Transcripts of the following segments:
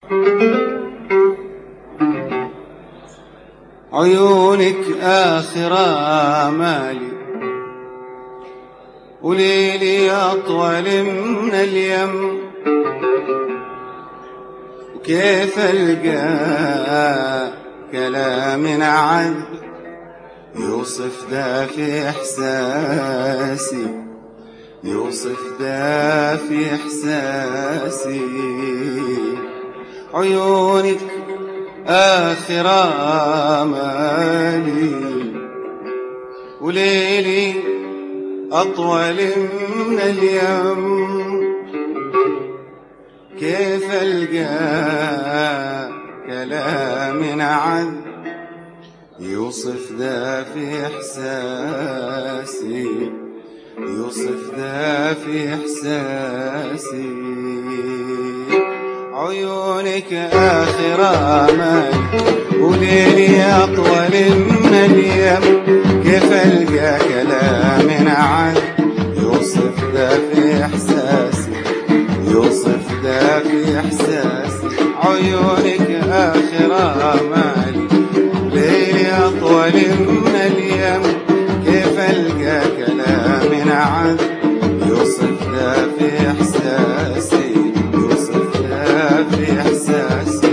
عيونك آخر آمالي وليلي أطول من اليم، وكيف ألقى كلام عذب يوصف ذا في إحساسي، يوصف ذا في إحساسي. عيونك آخر آمالي وليلي أطول من اليوم، كيف ألقى كلام عذب يوصف ذا في إحساسي، يوصف ذا في إحساسي. عيونك آخر آمالي وليلي أطول من اليم، كيف ألقى كلام عذب يوصف ذا في إحساسي، يوصف ذا في إحساسي. عيونك آخر آمالي وليلي أطول من اليم، كيف ألقى كلام عذب يوصف ذا في إحساسي، يوصف ذا في إحساسي.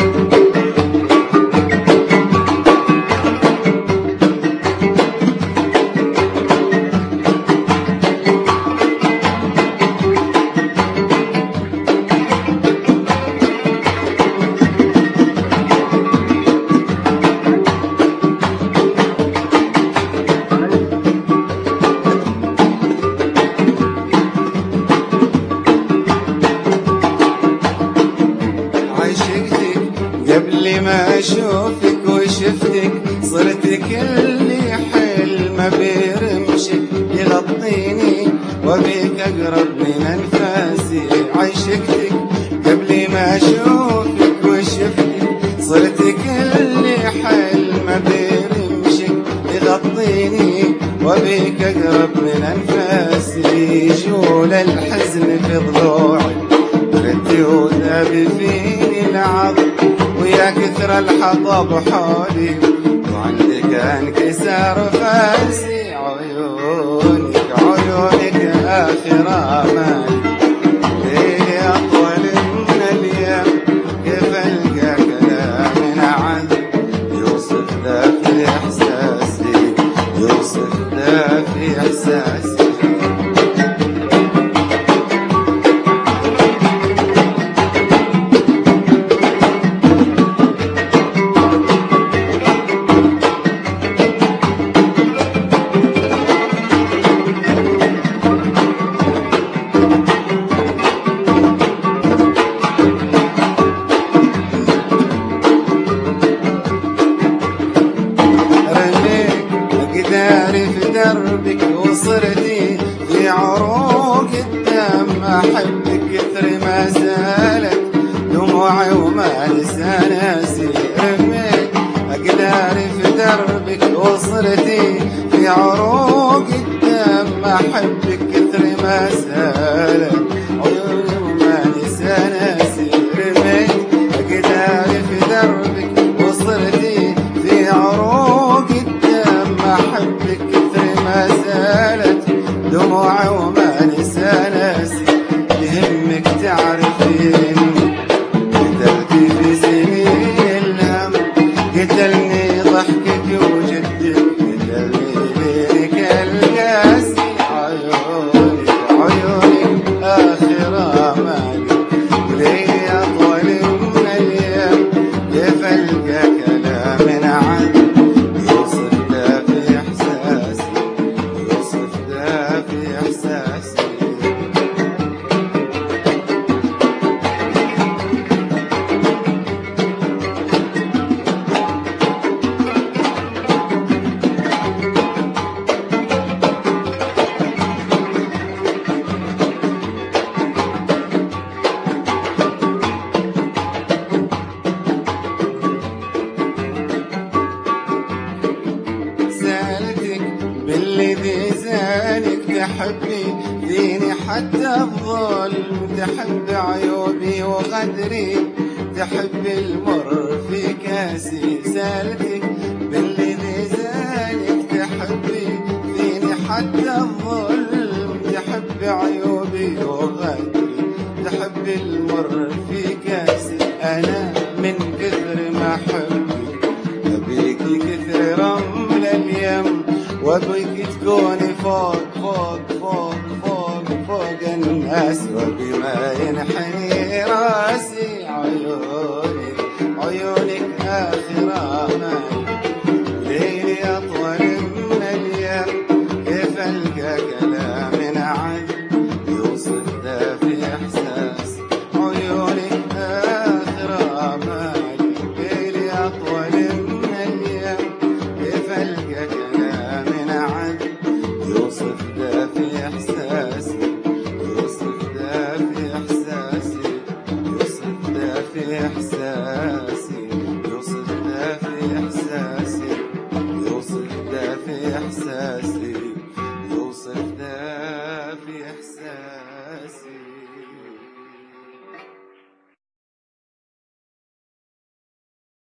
قبل ما أشوفك وشفتك صرت كل حلم بيرمشك يغطيني وبيك أقرب من أنفاسي. عشقتك قبل ما أشوفك وشفتك صرت كل حلم بيرمشك يغطيني وبيك أقرب من أنفاسي. جول الحزن في ضلوعي ردي وذاب فيني العظم، ويا كثر الحطب حولي وعندك انكسار فاسي. عيونك عيونك آخر آمالي ليلي أطول من اليم، كيف ألقى كلام عذب يوصف ذا في إحساسي، يوصف ذا في إحساسي. في دربك وصرتي في عروق الدم، أحبك كثر ما زالت دموعي وما لساناسي. رميت أقداري في دربك وصرتي في عروق الدم، أحبك كثر ما زالت عيوني وما لساناسي. رميت أقداري في دربك وصرتي في عروق الدم، أحبك كثر ما زالت دموعي وما لساناسي. يهمك تعرفين قتلتي في سنين الهم، قتلني ضحكك وجدك، قتلني ليلك القاسي. عيونك عيونك آخر آمالي وليلي أطول من اليم، كيف ألقى كلام عذب يوصف ذا في إحساسي، يوصف ذا في إحساسي. بالذي زانك تحبني فيني حتى الظلم، تحب عيوبي وغدري تحب المر في كاسي سالتي، بالذي زانك تحبي فيني حتى الظلم، تحب عيوبي وغدري، تحب المر في كاسي. أنا من كثر ما أحبك أبيكي كثر رمل اليم، وأبيك تكوني فوق فوق فوق فوق فوق الناس، وبما ينحني راسي عيونك عيونك آخر آمالي، ليلي أطول من اليم، كيف ألقى كلام عذب يوصف ذا في إحساس، عيونك آخر آمالي، ليلي أطول من اليم، كيف ألقى كلام عذب يوصف ذا في إحساسي، يوصف ذا في إحساسي، يوصف ذا في إحساسي، يوصف ذا في إحساسي.